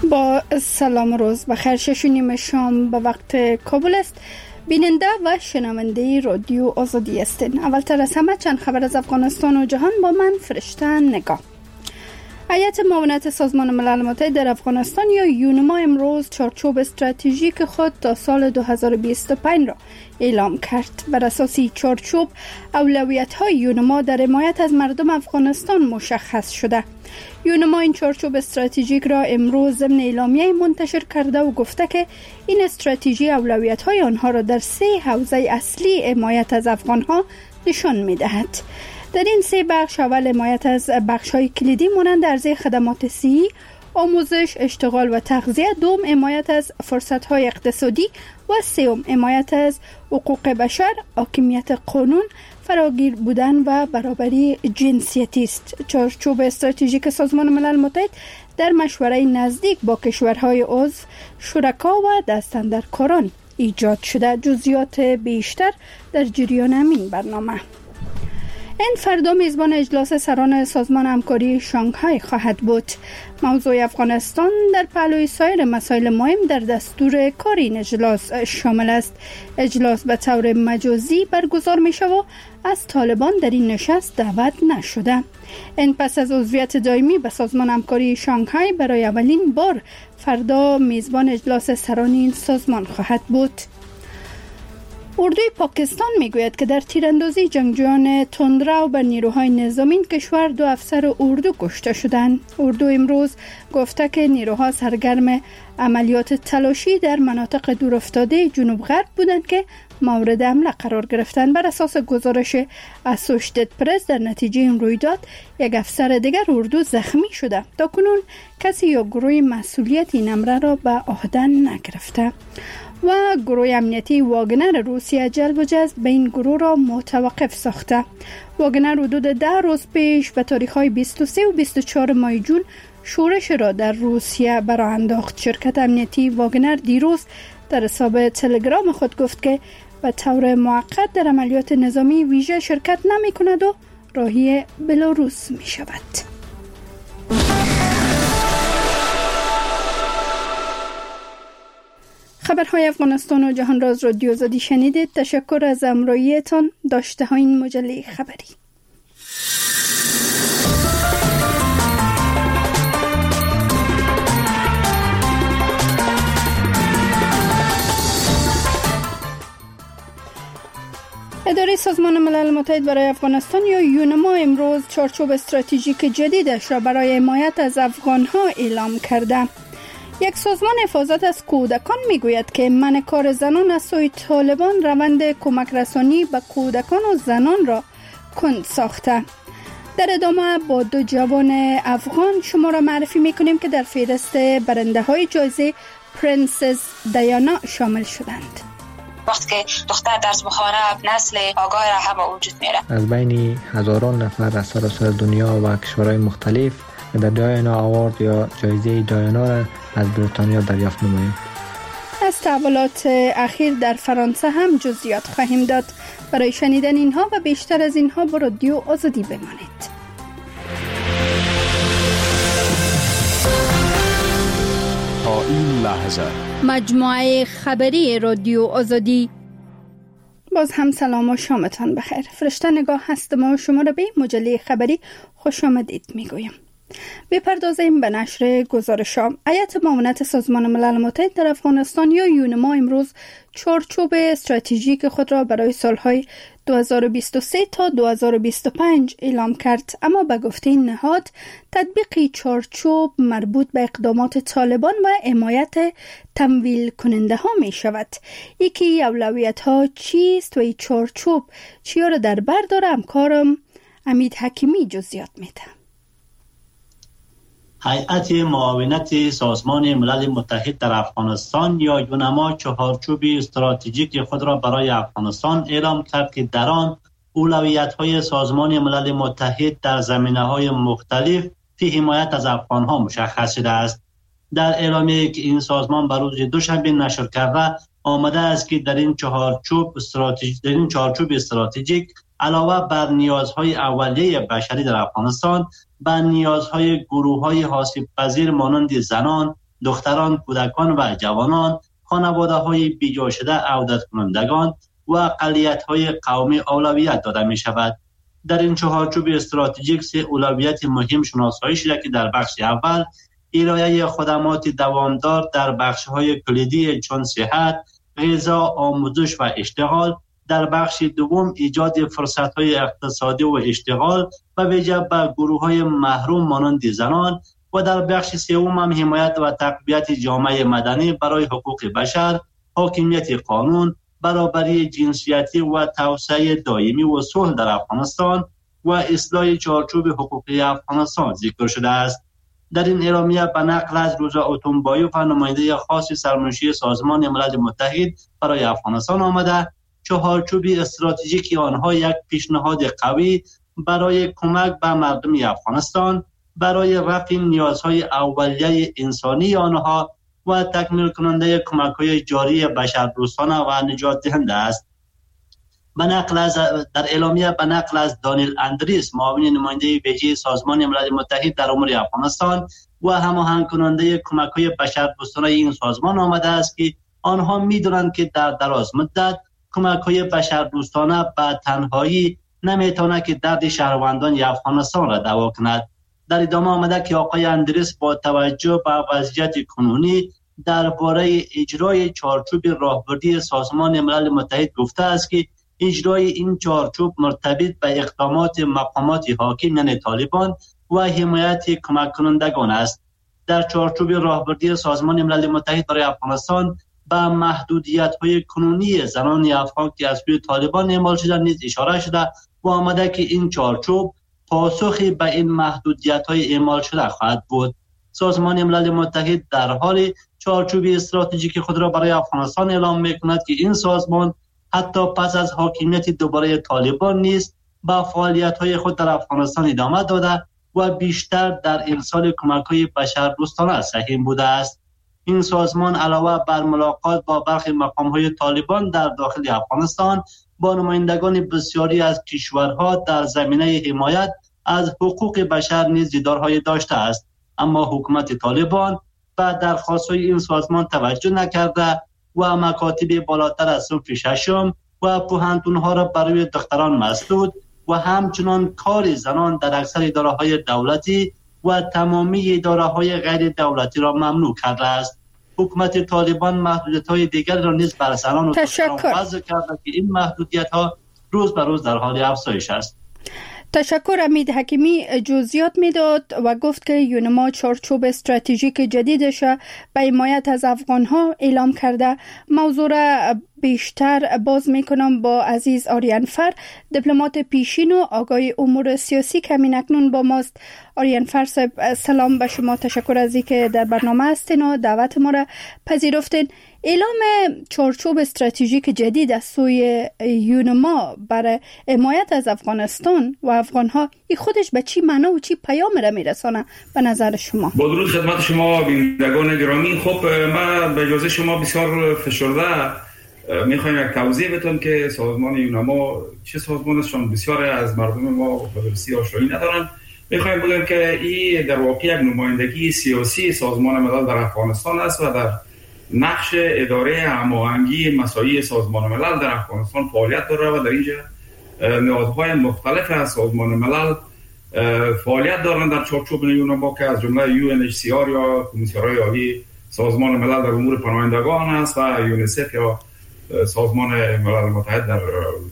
با سلام روز بخیر. 6:30 شام به وقت کابل است. بیننده و شنونده رادیو آزادی هستین. اولتر از همه چند خبر از افغانستان و جهان با من فرشته نگاه. هیئت معاونت سازمان ملل متحد در افغانستان یا یونما امروز چارچوب استراتژیک خود تا سال 2025 را اعلام کرد. بر اساس چارچوب اولویت‌های یونما در حمایت از مردم افغانستان مشخص شده. یونما این چارچوب استراتژیک را امروز ضمن اعلامیه منتشر کرده و گفته که این استراتژی اولویت‌های آنها را در 3 حوزه اصلی حمایت از افغان‌ها نشان می‌دهد. در این 3 بخش اول حمایت از بخش‌های کلیدی مانند عرضه خدمات صحی، آموزش، اشتغال و تغذیه، دوم حمایت از فرصت‌های اقتصادی و سوم حمایت از حقوق بشر، حاکمیت قانون، فراگیر بودن و برابری جنسیتی است. چارچوب استراتژیک سازمان ملل متحد در مشوره نزدیک با کشورهای عضو، شرکا و دستاندرکاران ایجاد شده. جزئیات بیشتر در جریان همین برنامه. این فردا میزبان اجلاس سران سازمان همکاری شانگهای خواهد بود. موضوع افغانستان در پهلوی سایر مسائل مهم در دستور کار این اجلاس شامل است. اجلاس به طور مجازی برگزار می شود و از طالبان در این نشست دعوت نشده. این پس از عضویت دائمی به سازمان همکاری شانگهای برای اولین بار فردا میزبان اجلاس سران این سازمان خواهد بود. اردوی پاکستان میگوید که در تیراندازی جنگجویان تندرو بر نیروهای نظامی کشور 2 افسر اردو کشته شدند. اردو امروز گفته که نیروها سرگرم عملیات تلاشی در مناطق دورافتاده جنوب غرب بودند که مورد حمله قرار گرفتند. بر اساس گزارش اسوشیتد پرس در نتیجه این رویداد یک افسر دیگر اردو زخمی شده. تاکنون کسی یا گروه مسئولیت این امر را به عهده نگرفته. و گروه امنیتی واگنر روسیه جلب و جذب به این گروه را متوقف ساخته. واگنر حدود 10 روز پیش به تاریخ‌های 23 و 24 ماه جون شورش را در روسیه برآ انداخت. شرکت امنیتی واگنر دیروز در حساب تلگرام خود گفت که به طور موقت در عملیات نظامی ویژه شرکت نمی کند و راهی بلاروس می شود. خبرهای افغانستان و جهان را از رادیو آزادی شنیدید. تشکر از همراهیتان. داشته ها این مجله خبری. اداره سازمان ملل متحد برای افغانستان یا یونما امروز چارچوب استراتژیک جدیدش را برای حمایت از افغانها اعلام کرده. یک سازمان حفاظت از کودکان میگوید که منع کار زنان از سوی طالبان روند کمک رسانی به کودکان و زنان را کند ساخته. در ادامه با 2 جوان افغان شما را معرفی میکنیم که در فهرست برنده های جایزه پرنسس دیانا شامل شدند. وقتی که دختر درس بخوانه نسل آگاه را هم وجود میره. از بین هزاران نفر از سراسر دنیا و کشورهای مختلف در دایانا آوارد یا جایزه دایانا را از بریتانیا دریافت نماییم. از تحولات اخیر در فرانسه هم جزئیات خواهیم داد. برای شنیدن اینها و بیشتر از اینها با رادیو آزادی بمانید. تا این لحظه مجموعه خبری رادیو آزادی. باز هم سلام و شامتان بخیر. فرشته نگاه هستم و شما را به مجله خبری خوش آمدید میگویم. بپردازیم به نشر گزارش‌ها. هیئت معاونت سازمان ملل متحد در افغانستان یا یونما امروز چارچوب استراتژیک خود را برای سالهای 2023 تا 2025 اعلام کرد. اما به گفته این نهاد تطبیق چارچوب مربوط به اقدامات طالبان و حمایت تمویل کننده ها می شود. یکی اولویت ها چیست و این چارچوب چیا را در بر داره؟ همکارم امید حکیمی جزئیات میده. هیئت معاونت سازمان ملل متحد در افغانستان یا یونما چارچوب استراتژیک خود را برای افغانستان اعلام کرد که در آن اولویت‌های سازمان ملل متحد در زمینه‌های مختلف فی حمایت از افغان‌ها مشخص شده است. در اعلامیه‌ای که این سازمان بر روز دوشنبه نشر کرده آمده است که در این چارچوب استراتژیک علاوه بر نیازهای اولیه بشری در افغانستان، به نیازهای گروه‌های آسیب‌پذیر مانند زنان، دختران، کودکان و جوانان، خانواده‌های بیجا شده، عودت کنندگان و اقلیت‌های قومی اولویت داده می‌شود. در این چهارچوب استراتژیک سه اولویت مهم شناسایی شده که در بخش اول ارائه خدمات دوامدار در بخش‌های کلیدی چون صحت، غذا، آموزش و اشتغال، در بخش دوم ایجاد فرصت‌های اقتصادی و اشتغال و ویژه به گروه‌های محروم مانند زنان و در بخش سوم هم حمایت و تقویت جامعه مدنی برای حقوق بشر، حاکمیت قانون، برابری جنسیتی و توسعه دائمی و صلح در افغانستان و اصلاح چارچوب حقوقی افغانستان ذکر شده است. در این اعلامیه به نقل از روزا اتومبایوف و نماینده خاص سرمنشی سازمان ملل متحد برای افغانستان آمده، چهارچوب استراتژیک آنها یک پیشنهاد قوی برای کمک به مردم افغانستان برای رفع نیازهای اولیه انسانی آنها و تکمیل کننده کمک‌های جاری بشردوستانه و نجات دهنده است. در اعلامیه به نقل از دانیل اندریس، معاون نماینده ویژه سازمان ملل متحد در امور افغانستان و هماهنگ کننده کمک‌های بشردوستانه این سازمان آمده است که آنها می‌دانند که در دراز مدت کمک‌های بشردوستانه به تنهایی نمی‌تواند که درد شهروندان افغانستان را دوا کند. در ادامه آمده که آقای اندریس با توجه به وضعیت کنونی درباره اجرای چارچوب راهبردی سازمان ملل متحد گفته است که اجرای این چارچوب مرتبط به اقدامات مقامات حاکم یعنی طالبان و حمایت کمک کنندگان است. در چارچوب راهبردی سازمان ملل متحد برای افغانستان به محدودیت‌های کنونی زنان افغان که از سوی طالبان اعمال شده نیز اشاره شده و آمده که این چارچوب پاسخی به این محدودیت‌های اعمال شده خواهد بود. سازمان ملل متحد در حال چارچوب استراتژیک خود را برای افغانستان اعلام می‌کند که این سازمان حتی پس از حاکمیت دوباره طالبان نیز با فعالیت‌های خود در افغانستان ادامه داده و بیشتر در ارسال کمک‌های بشردوستانه سهیم بوده است. این سازمان علاوه بر ملاقات با برخی مقام‌های طالبان در داخل افغانستان با نمایندگان بسیاری از کشورها در زمینه حمایت از حقوق بشر نیز دیدارهای داشته است، اما حکومت طالبان به درخواست‌های این سازمان توجه نکرده و مکاتب بالاتر از صنف ششم و پوهنتون‌ها را برای دختران مسدود و همچنان کار زنان در اکثر اداره‌های دولتی و تمامی اداره‌های غیر دولتی را ممنوع کرده است. حکومت طالبان محدودیت‌های دیگر را نیز بر زنان و دختران وضع کرده که این محدودیت‌ها روز به روز در حال افزایش است. تشکر. امید حکیمی جزئیات میداد و گفت که یونما چارچوب استراتژیک جدیدش به حمایت از افغان‌ها اعلام کرده. موضوع را بیشتر باز میکنم با عزیز آریان فر، دیپلمات پیشین و آگاه امور سیاسی که همین اکنون با ماست. آریان فر صاحب سلام به شما، تشکر از اینکه در برنامه هستین و دعوت ما را پذیرفتین. اعلام چارچوب استراتژیک جدید از سوی یونما برای حمایت از افغانستان و افغان‌ها، این خودش به چی معنا و چی پیام را میرسانه به نظر شما؟ با درود خدمت شما بینندگان گرامی. خب ما به اجازه شما بسیار فشرده میخوایم یک توضیح بتون که سازمان یونما چه سازمان است، چون بسیار از مردم ما به درستی آشنایی ندارن. میخوایم بگیم که این در واقع یک نمایندگی سیاسی سازمان ملل در افغانستان است و در نقش اداره هماهنگی مسائل سازمان ملل در افغانستان فعالیت داره و در اینجا نهادهای مختلف از سازمان ملل فعالیت دارند در چارچوب یونما که از جمله UNHCR یا کمیسیون‌های عالی سازمان ملل در امور پناهندگان است و یونیسف یا سازمان ملل متحد در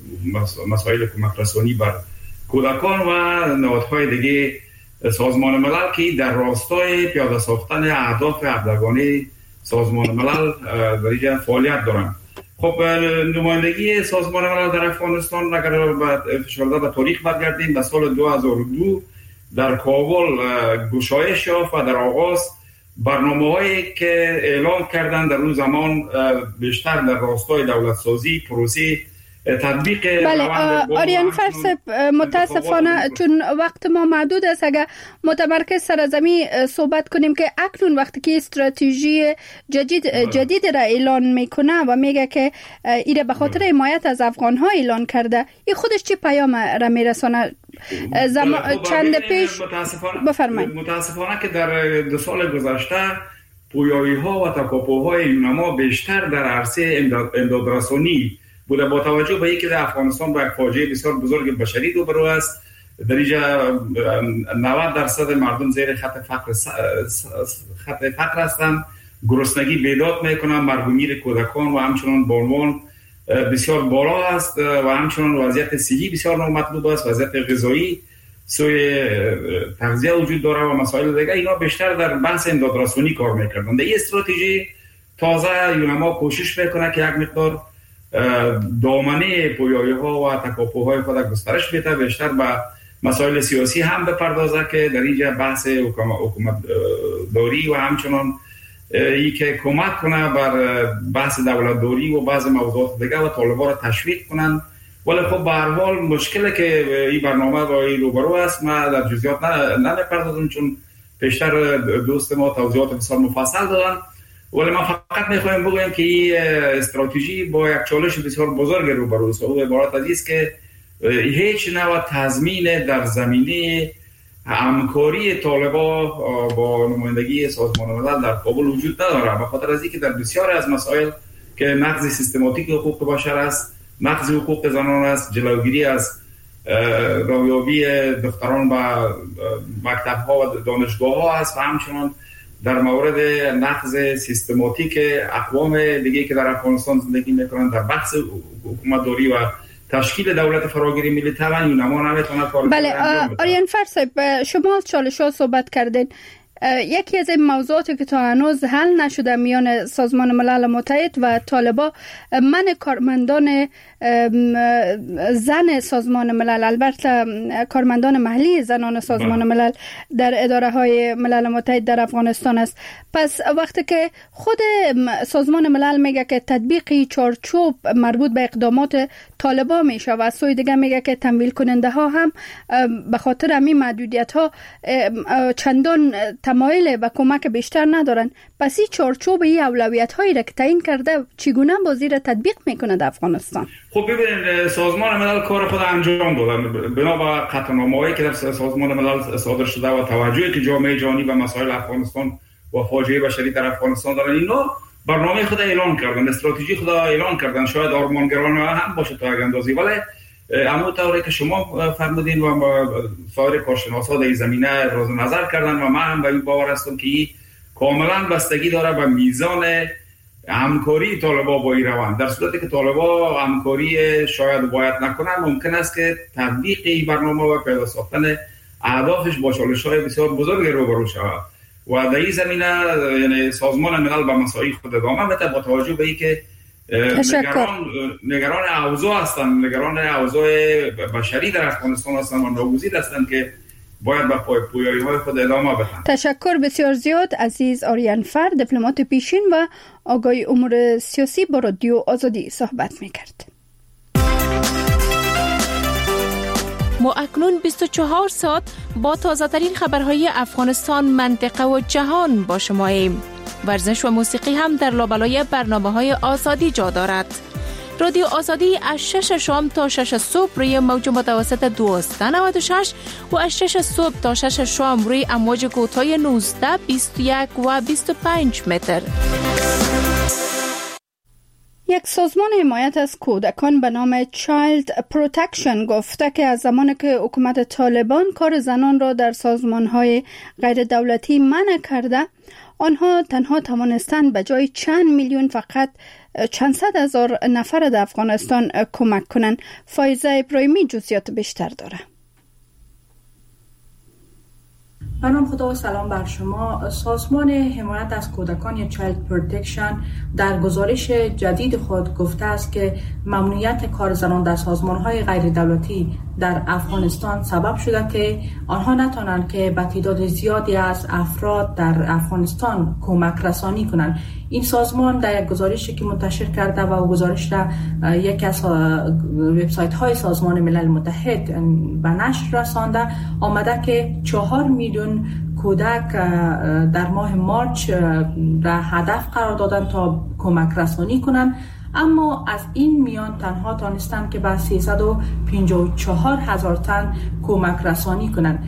مسائل کمک رسانی بر کودکان و نهادهای دیگه سازمان ملل که در راستای پیاده ساختن اهداف هفتگانه سازمان ملل در اینجا فعالیت دارند. خب نمایندگی سازمان ملل در افغانستان اگر به تاریخ برگردیم به سال 2002 در کابل گشایش یافت و در آغاز برنامه‌هایی که اعلام کردند در اون زمان بیشتر در راستای دولت سازی پروسه تطبیق. بله آریان فرس، متاسفانه چون وقت ما محدود است، اگر متمرکز سرزمین صحبت کنیم که اکنون وقتی که استراتژی جدید را اعلان میکنه و میگه که ایره به خاطر حمایت از افغان ها اعلان کرده، این خودش چی پیام را میرسونه؟ چند پیش متاسفانه که در 2 سال گذشته پویایی‌ها و تکاپوهای یونما بیشتر در عرصه امدادرسانی بوده. با توجه به اینکه افغانستان با یک فاجعه بسیار بزرگ بشری روبرو است، در اینجا 90% مردم زیر خط فقر هستند، گرسنگی بیداد میکنند، مرگومیر کودکان و همچنان بانوان بسیار بالا است و همچنان وضعیت صحی بسیار نامطلوب است، وضعیت غذایی، سوی تغذیه وجود داره و مسائل دیگه. اینا بیشتر در بحث امدادرسانی کار میکردن. در این استراتژی تازه یونما کوشش میکنه که یک مقدار دامنه پویایی‌ها و تکاپوهای خود گسترش بده، بیشتر به مسائل سیاسی هم بپردازه که در اینجا بحث حکومت داری و همچنان ای که کمک کنه بر بحث دولت داری و بعض موضوعات دیگه و طالبان را تشویق کنن. ولی خب به هر حال مشکلی که این برنامه با این روبرو است، ما در جزئیات نمیپردازم چون پیشتر دوست ما توضیحات بسیار مفصل دادن. ولی ما فقط میخوایم بگویم که این استراتژی با یک چالش بسیار بزرگ روبرو است و عبارت از است که هیچ نوع تضمین در زمینه همکاری طالبان با نمایندگی سازمان ملل در کابل وجود نداره، به خاطر از اینکه در بسیار از مسائل که نقض سیستماتیک حقوق بشر است، نقض حقوق زنان است، جلوگیری از راهیابی دختران به مکتب‌ها و دانشگاه‌ها است و همچنان در مورد نقض سیستماتیک اقوام دیگه که در افغانستان زندگی میکنند در بحث حکومت داری و تشکیل دولت فراگیری ملی طبعا یونما نمیتونه کار. بله آریان فر صاحب، شما چالش‌ها صحبت کردین. یکی از این موضوعاتی که تا هنوز حل نشده میان سازمان ملل متحد و طالبان من کارمندان زن سازمان ملل، البته کارمندان محلی زنان سازمان ملل در اداره های ملل متحد در افغانستان است. پس وقتی که خود سازمان ملل میگه که تطبیق چارچوب مربوط به اقدامات طالبان میشه و سوی دیگه میگه که تمویل کننده ها هم به خاطر همین محدودیت ها چندان تمایل به کمک بیشتر ندارن، پس این چارچوب این اولویت هایی را که تعیین کرده چگونه بازی را تطبیق میکنه در افغانستان؟ خب ببینید، سازمان ملل کار خود انجام دادن بنا به قطعنامه‌هایی که در سازمان ملل صادر شده و توجهی که جامعه جهانی به مسائل افغانستان و فاجعه بشری در افغانستان دارن. اینا برنامه خود اعلان کردن، استراتژی خود اعلان کردن، شاید آرمانگرانه هم باشه تا یک اندازی، ولی اما طوری که شما فرمودین و سایر کارشناسا در این زمینه راز نظر کردن و من هم به این باور هستم که این کاملا بستگی داره به میزان همکاری طالبان با این روند. در صورتی که طالبان همکاری شاید باید نکنن، ممکن است که تطبیق این برنامه و پیدا ساختن اهدافش با چالش‌های بسیار بزرگ روبرو شود و در این زمینه یعنی سازمان ملل به مسائل خود ادامه بده با توجه به اینکه نگران اوضاع هستند، نگران اوضاع بشری در افغانستان هستند و ناگزیر هستند که باید به پویایی‌های خود ادامه بدن. تشکر بسیار زیاد عزیز آریان فر، دیپلمات پیشین و آگاه امور سیاسی با رادیو آزادی صحبت می‌کرد. ما اکنون 24 ساعت با تازه‌ترین خبرهای افغانستان، منطقه و جهان با شماییم. ورزش و موسیقی هم در لابلای برنامه‌های آزادی جا دارد. رادیو آزادی از 6 شام تا 6 صبح روی موج متوسط 1296 و از 6 صبح تا 6 شام روی امواج کوتاه 19، 21 و 25 متر. یک سازمان حمایت از کودکان به نام چایلد پروتکشن گفته که از زمانی که حکومت طالبان کار زنان را در سازمان‌های غیر دولتی منع کرده، آنها تنها توانستند به جای چند میلیون فقط چند صد هزار نفر در افغانستان کمک کنند. فایزه ابراهیمی جزئیات بیشتر داره. به نام خدا و سلام بر شما. سازمان حمایت از کودکان یا چایلد پروتکشن در گزارش جدید خود گفته است که ممنوعیت کار زنان در سازمان‌های غیر دولتی در افغانستان سبب شده که آنها نتوانند که به تعداد زیادی از افراد در افغانستان کمک رسانی کنند. این سازمان در یک گزارشی که منتشر کرده و گزارش را یکی از وبسایت‌های سازمان ملل متحد به نشر رسانده، آمده که 4 میلیون کودک در ماه مارچ را هدف قرار دادن تا کمک رسانی کنند، اما از این میان تنها تانستند که به 354,000 تن کمک رسانی کنند.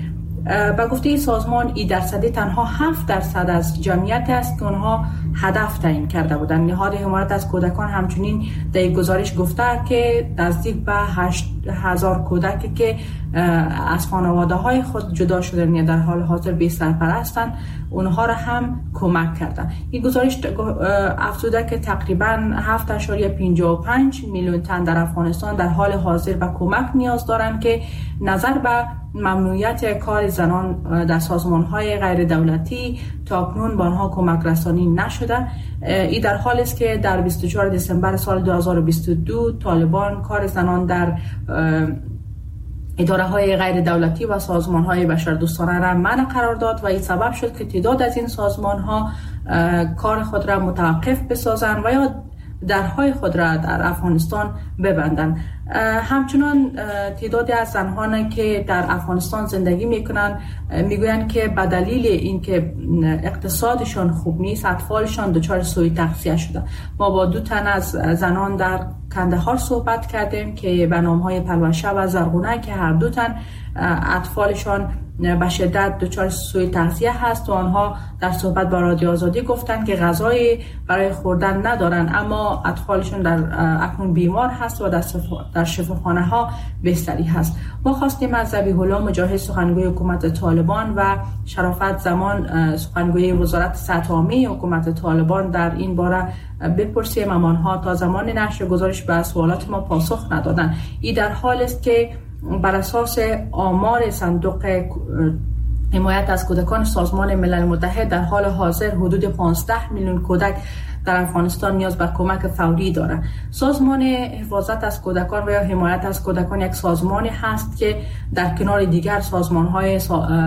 به گفته سازمان این درصدی تنها 7% از جمعیت است که اونها هدف تعیین کرده بودند. نهاد حمایت از کودکان همچنین در گزارش گفته که نزدیک به 8000 کودکی که از خانواده های خود جدا شدن یا در حال حاضر بی سرپرستند اونها را هم کمک کردند. این گزارش افزوده که تقریبا 7.55 میلیون تن در افغانستان در حال حاضر به کمک نیاز دارند که نظر به ممنوعیت کار زنان در سازمان‌های غیر دولتی تاکنون به آنها کمک رسانی نشده. این در حالی است که در 24 دسامبر سال 2022 طالبان کار زنان در اداره‌های غیر دولتی و سازمان‌های بشردوستانه را منع قرار داد و این سبب شد که تعداد از این سازمان‌ها کار خود را متوقف بسازند و یا درهای خود را در افغانستان ببندند. همچنان تعدادی از زنان که در افغانستان زندگی میکنند میگویند که به دلیل اینکه اقتصادشان خوب نیست اطفالشان دچار سوء تغذیه شده. ما با 2 تن از زنان در کندهار صحبت کردیم که به نامهای پلوشه و زرغونه که هر 2 تن اطفالشان به شدت دچار سوء تغذیه هست و آنها در صحبت با رادیو آزادی گفتند که غذای برای خوردن ندارند اما اطفالشون در اکنون بیمار هست و در شفاخانه ها بستری هست. ما خواستیم از ذبیح الله مجاهد سخنگوی حکومت طالبان و شرافت زمان سخنگوی وزارت سطح عامه حکومت طالبان در این باره بپرسیم، اما آنها تا زمان نشر گزارش به سوالات ما پاسخ ندادند. این در حال است که بر اساس آمار صندوق حمایت از کودکان سازمان ملل متحد در حال حاضر حدود 15 میلیون کودک در افغانستان نیاز به کمک فوری دارند. سازمان حفاظت از کودکان و یا حمایت از کودکان یک سازمانی هست که در کنار دیگر سازمان‌های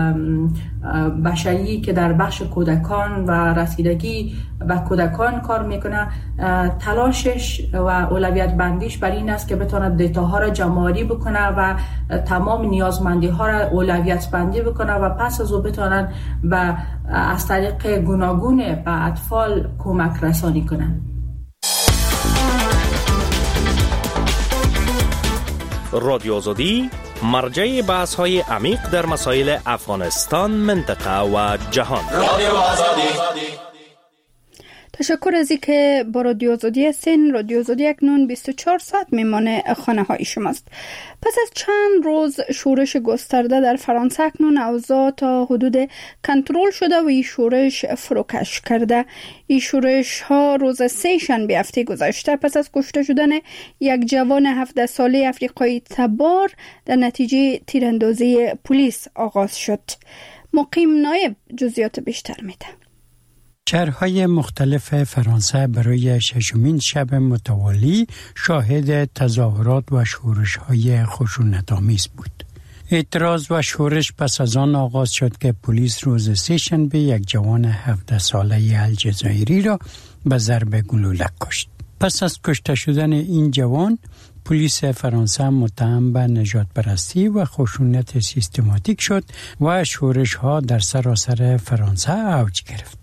بشری که در بخش کودکان و رسیدگی به کودکان کار میکنه، تلاشش و اولویت بندیش بر این است که بتواند دیتاها را جمع‌آوری بکنه و تمام نیازمندی ها را اولویت بندی بکنه و پس از او بتوانند از طریق گوناگون به اطفال کمک رسانی کنند. رادیو آزادی مرجع بحث های عمیق در مسائل افغانستان، منطقه و جهان. رادیو آزادی. تشکر از اینکه با رادیو آزادی هستین. رادیو آزادی اکنون 24 ساعت میمانه خانه های شماست. پس از چند روز شورش گسترده در فرانسه اکنون اوضاع تا حدود کنترل شده و این شورش فروکش کرده. این شورش ها روز 3 شنبه هفته گذشته پس از کشته شدن یک جوان 17 ساله افریقایی تبار در نتیجه تیراندازی پلیس آغاز شد. مقیم نایب جزئیات بیشتر میده. شهرهای مختلف فرانسه برای 6مین شب متوالی شاهد تظاهرات و شورش‌های خشونت‌آمیز بود. اعتراض و شورش پس از آن آغاز شد که پلیس روز 3 شنبه یک جوان 17 ساله الجزایری را به ضرب گلوله کشت. پس از کشته شدن این جوان، پلیس فرانسه متهم به نژاد پرستی و خشونت سیستماتیک شد و شورش‌ها در سراسر فرانسه اوج گرفت.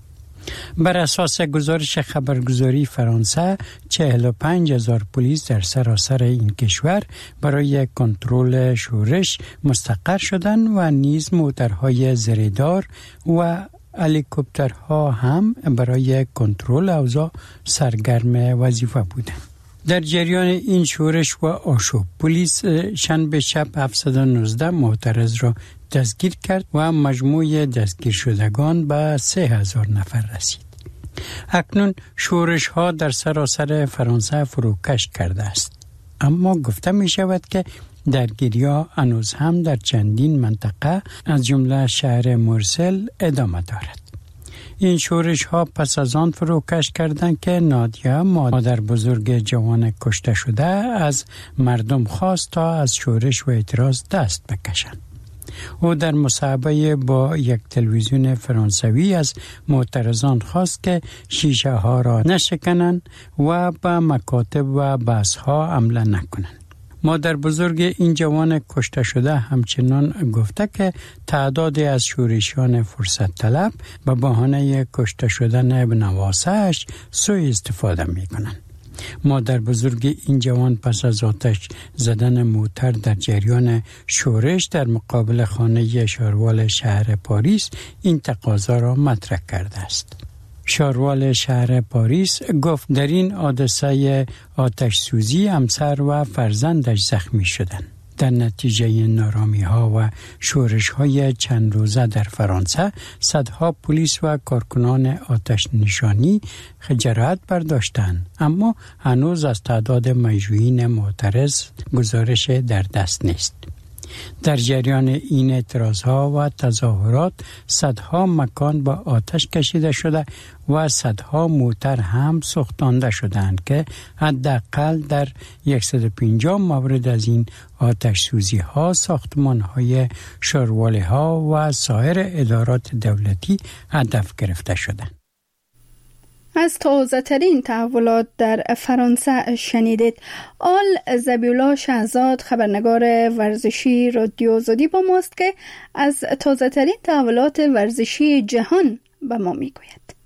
بر اساس گزارش خبرگزاری فرانسه 45,000 پلیس در سراسر این کشور برای کنترل شورش مستقر شدند و نیز موترهای زریدار و هلیکوپترها هم برای کنترل اوضاع سرگرم وظیفه بودند. در جریان این شورش و آشوب، پلیس شنبه شب 719 معترض را دستگیر کرد و مجموع دستگیر شدگان به 3,000 نفر رسید. اکنون شورش ها در سراسر فرانسه فروکش کرده است، اما گفته می شود که درگیری ها هنوز هم در چندین منطقه از جمله شهر مرسل ادامه دارد. این شورش ها پس از آن فروکش کردند که نادیا، مادر بزرگ جوان کشته شده، از مردم خواست تا از شورش و اعتراض دست بکشند. او در مصاحبه با یک تلویزیون فرانسوی از معترضان خواست که شیشه ها را نشکنند و به مکاتب و بحث ها حمله نکنند. مادر بزرگ این جوان کشته شده همچنان گفته که تعدادی از شورشیان فرصت طلب به بهانه کشته شدن ابن واسه‌اش سوء استفاده می کنند. مادر بزرگ این جوان پس از آتش زدن موتر در جریان شورش در مقابل خانه شاروال شهر پاریس این تقاضا را مطرح کرده است. شاروال شهر پاریس گفت در این حادثه آتش سوزی همسر و فرزندش زخمی شدند. در نتیجه نارامی‌ها و شورش‌های چند روزه در فرانسه، صدها پلیس و کارکنان آتش نشانی جراحت برداشتند، اما هنوز از تعداد مجروحین معترض گزارش در دست نیست. در جریان این اعتراضها و تظاهرات صدها مکان با آتش کشیده شده و صدها موتر هم سوختانده شدند که حداقل در 150 مورد از این آتش سوزی ها ساختمان های شارواله ها و سایر ادارات دولتی هدف گرفته شدند. از تازه ترین تحولات در فرانسه شنیدید. آل زبیولا شهزاد خبرنگار ورزشی رادیو آزادی با ماست که از تازه ترین تحولات ورزشی جهان به ما میگوید.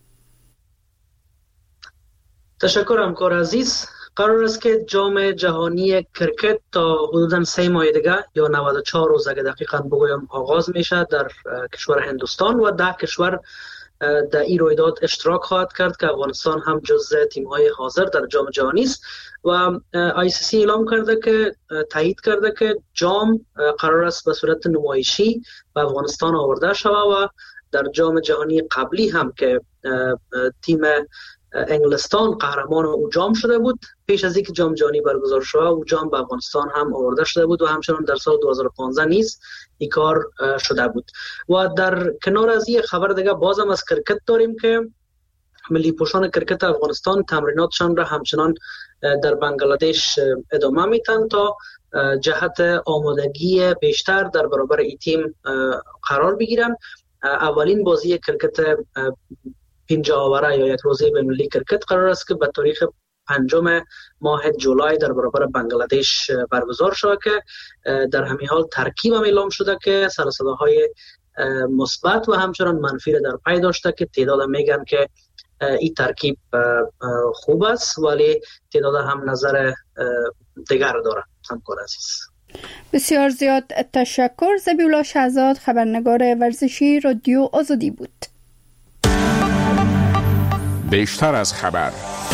تشکر همکار عزیز. قرار است که جام جهانی کرکت تا حدوداً 3 ماه دیگه یا 94 روز اگه دقیقاً بگویم آغاز میشه در کشور هندوستان و 10 کشور در این رویداد اشتراک خواهد کرد که افغانستان هم جزء تیم‌های حاضر در جام جهانی است و ICC اعلام کرده که تایید کرده که جام قرار است به صورت نمایشی به افغانستان آورده شود و در جام جهانی قبلی هم که تیم انگلستان قهرمان او جام شده بود، پیش از اینکه جام جهانی برگزار شود او جام به افغانستان هم آورده شده بود و همچنان در سال 2015 نیز این کار شده بود. و در کنار از این خبر دیگه بازم از کرکت داریم که ملی پوشان کرکت افغانستان تمریناتشان را همچنان در بنگلادش ادامه میتن تا جهت آمادگی بیشتر در برابر این تیم قرار بگیرن. اولین بازی کرکت 50 آوره یا یک روزه بین المللی کرکت قرار است که به تاریخ 5 ماه جولای در برابر بنگلادش برگزار شود که در همین حال ترکیب هم اعلام شده که سر و صداهای مثبت و همچنان منفی را در پی داشته که تعداد میگن که این ترکیب خوب است ولی تعداد هم نظر دیگر داره. همکار عزیز بسیار زیاد تشکر. زبیولا شهزاد خبرنگار ورزشی رادیو آزادی بود. بیشتر از خبر.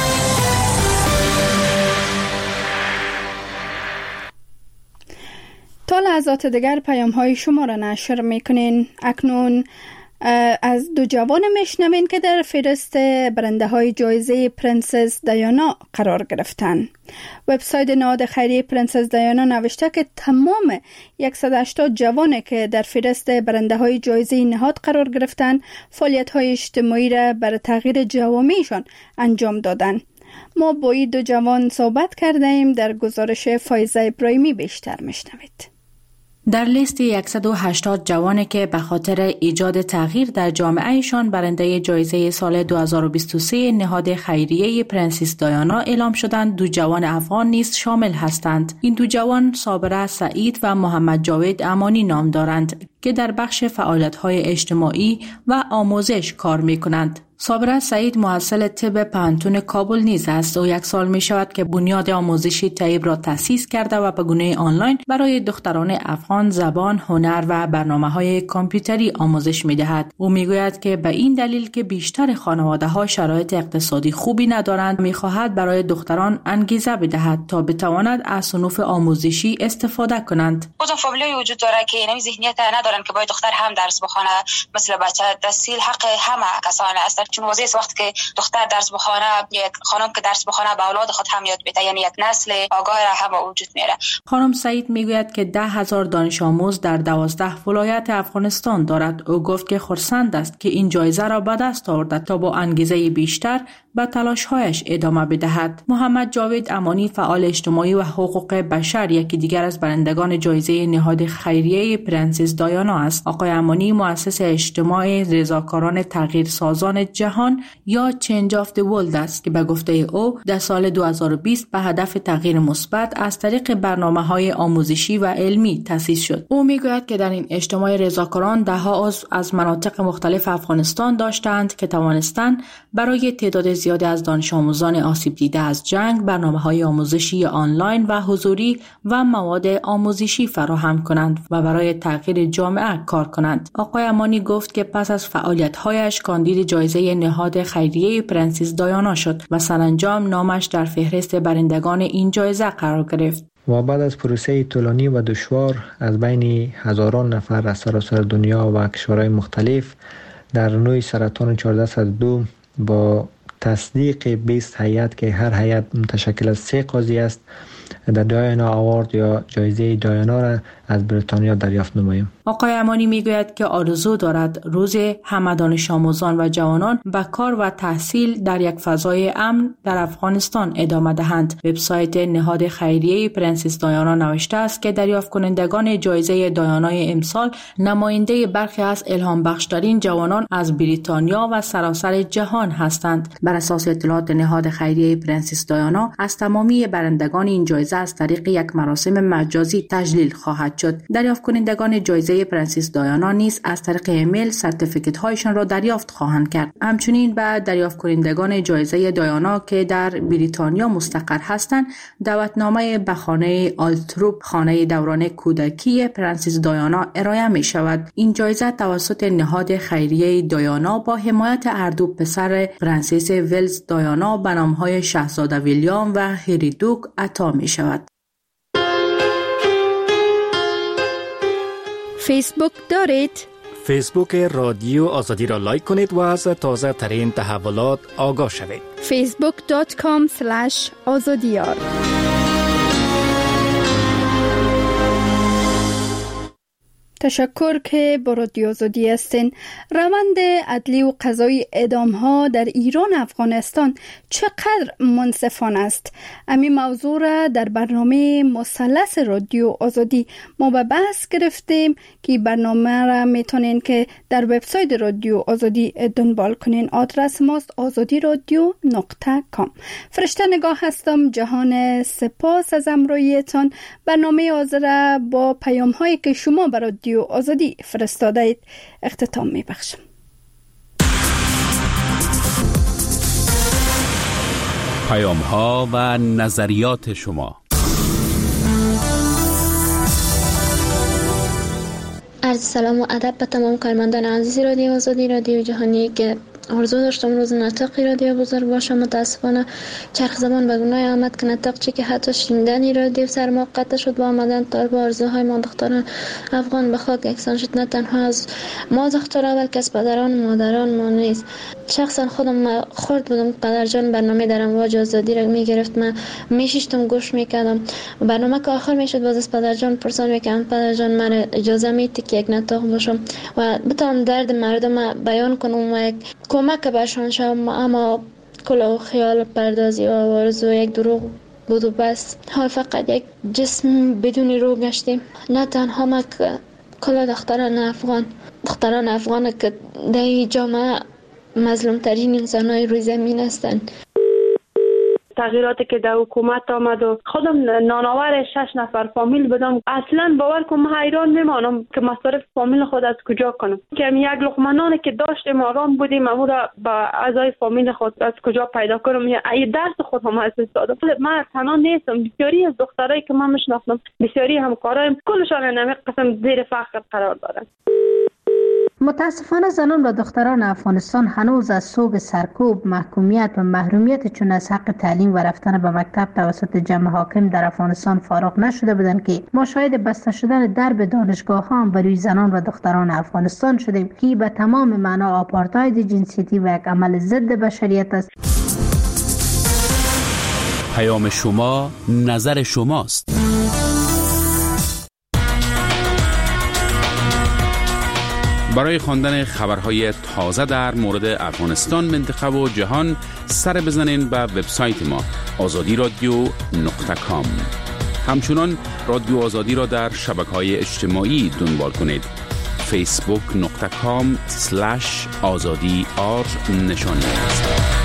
تا لحظات دیگر پیام های شما را نشر میکنین. اکنون از 2 جوان میشنوین که در فهرست برنده های جایزه پرنسس دیانا قرار گرفتن. وبسایت نهاد خیریه پرنسس دیانا نوشته که تمام 180 جوانی که در فهرست برنده های جایزه نهاد قرار گرفتن فعالیت های اجتماعی را برای تغییر جوامعشان انجام دادن. ما با این 2 جوان صحبت کرده ایم. در گزارش فایزه ابراهیمی بیشتر میشنوید. در لیست 180 جوانی که به خاطر ایجاد تغییر در جامعهشان برنده جایزه سال 2023 نهاد خیریه پرنسس دیانا اعلام شدند، 2 جوان افغان نیز شامل هستند. این 2 جوان صابره سعید و محمد جاوید امانی نام دارند که در بخش فعالیت‌های اجتماعی و آموزش کار می‌کنند. صابره سعید محصل طب پانتون کابل نیز است و 1 سال می شود که بنیاد آموزشی طب را تأسیس کرده و به گونه آنلاین برای دختران افغان زبان، هنر و برنامه‌های کامپیوتری آموزش می دهد. او می گوید که به این دلیل که بیشتر خانواده‌ها شرایط اقتصادی خوبی ندارند می خواهد برای دختران انگیزه بدهد تا بتوانند از صنوف آموزشی استفاده کنند. بازم فامیلای وجود داره که این ذهنیت ندارن که باید دختر هم درس بخونه، مثل بچه تحصیل حق همه کسان است. چون واضحه وقتی که دختر درس بخونه، یک خانم که درس بخونه به اولاد خود هم یاد بده، یعنی یک نسل آگاه هم وجود میاره. خانم سعید میگوید که 10,000 دانش آموز در 12 ولایت افغانستان دارد. او گفت که خرسند است که این جایزه را به دست آورد تا با انگیزه بیشتر به تلاش‌هایش ادامه بدهد. محمد جاوید امانی فعال اجتماعی و حقوق بشر یکی دیگر از برندگان جایزه نهاد خیریه پرنسس دیانا است. آقای امانی مؤسس اجتماع رضاکاران تغییرسازان جهان یا چنج آف دی ورلد است که به گفته او در سال 2020 به هدف تغییر مثبت از طریق برنامه‌های آموزشی و علمی تأسیس شد. او میگوید که در این اجتماع رضاکاران ده‌ها عضو از مناطق مختلف افغانستان داشتند که توانستند برای تعداد زیادی از دانش آموزان آسیب دیده از جنگ برنامه‌های آموزشی آنلاین و حضوری و مواد آموزشی فراهم کنند و برای تغییر جامعه کار کنند. آقای امانی گفت که پس از فعالیت‌هایش کاندید جایزه نهاد خیریه پرنسس دایانا شد و سرانجام نامش در فهرست برندگان این جایزه قرار گرفت. و بعد از پروسه طولانی و دشوار از بین هزاران نفر از سراسر دنیا و کشورهای مختلف در نوع سرطان 1402 با تصدیق 20 هیئت که هر هیئت متشکل از 3 قاضی است در دایانا آوارد یا جایزه دایانا را از بریتانیا دریافت نماییم. آقای امانی میگوید که آرزو دارد روز همه دانش آموزان و جوانان به کار و تحصیل در یک فضای امن در افغانستان ادامه دهند. وبسایت نهاد خیریه پرنسس دایانا نوشته است که دریافت کنندگان جایزه دایانای امسال نماینده برخی از الهام بخشترین جوانان از بریتانیا و سراسر جهان هستند. بر اساس اطلاعات نهاد خیریه پرنسس دایانا از تمامی برندگان این جایزه از طریق یک مراسم مجازی تجلیل خواهد شد. دریافت کنندگان جایزه پرنسس دایانا نیز از طریق ایمیل سرتیفیکت هایشان را دریافت خواهند کرد. همچنین به دریافت کنندگان جایزه دایانا که در بریتانیا مستقر هستند دعوتنامه به خانه آلتروپ، خانه دوران کودکی پرنسس دایانا ارائه می شود. این جایزه توسط نهاد خیریه دایانا با حمایت هر دو پسر پرنسس ولز دایانا به نام‌های شاهزاده ویلیام و هری دوک عطا می شود. فیسبوک دارید؟ فیسبوک رادیو آزادی را لایک کنید و از تازه ترین تحولات آگاه شوید. facebook.com/azadiyar تشکر که با رادیو آزادی هستین. روند عدلی و قضایی اعدام ها در ایران و افغانستان چقدر منصفانه است؟ همین موضوع را در برنامه مثلث رادیو آزادی ما به بحث گرفتیم که برنامه را میتونین که در وبسایت رادیو آزادی دنبال کنین. آدرس ماست azadiradio.com. فرشته نگاه هستم. جهان سپاس از همراهیتان. برنامه حاضر با پیام هایی که شما برای رادیو آزادی فرستاده اید اختتام می بخشم. پیام ها و نظریات شما. عرض سلام و ادب به تمام کارمندان عزیز رادیو آزادی، رادیو جهانی که آرزو داشتم روز نطقی رادیو بزرگ باشه. متاسفانه چرخ زمان به گناه آمد که نطق چی که حتی شنیدنی رادیو سر ما قطع شد. با آمدن طالب آرزوهای ما دختران افغان به خاک یکسان شد. نه تنها از ما دخترها بلکه از پدران و مادران ما نیست. شخصا خودم خورد بودم پدر جان برنامه در امواج آزادی را میگرفت، من میشیشتم گوش میکردم. برنامه که آخر میشد باز از پدر جان پرسان میکردم پدر جان من اجازه میدی که یک نطق باشم و بتونم درد مردم بیان کنم و یک کمک برشان شدم. اما کل خیال پردازی و آرزو یک دروغ بود و بس. حال فقط یک جسم بدون روح گشتیم. نه تنها ما که کل دختران افغان که در جامعه مظلوم ترین انسان های روی زمین هستند. تغییراتی که در حکومت آمد و خودم نانآور 6 نفر فامیل بدم، اصلا باور کنم حیران میمانم که مصارف فامیل خود از کجا کنم. که یک لقمه نانی که داشتیم آرام بودیم اما را با اعضای فامیل خود از کجا پیدا کنم. ای درس خود هم از دادم. من تنها نیستم، بسیاری از دخترایی که من میشناختم، بسیاری همکارایم، کلشان نمیق قسم زیر فقر قرار دارن. متاسفانه زنان و دختران افغانستان هنوز از سوگ سرکوب، محکومیت و محرومیت چون از حق تعلیم و رفتن به مکتب توسط جمع حاکم در افغانستان فارغ نشده بودند که ما شاهد بسته شدن درب دانشگاه ها بر روی زنان و دختران افغانستان شدیم که به تمام معنا آپارتاید جنسیتی و یک عمل ضد بشریت است. پیام شما، نظر شماست. برای خواندن خبرهای تازه در مورد افغانستان، منطقه و جهان سر بزنین به وبسایت ما azadiradio.com. همچنان رادیو آزادی را در شبکه‌های اجتماعی دنبال کنید. facebook.com/azadi نشان است.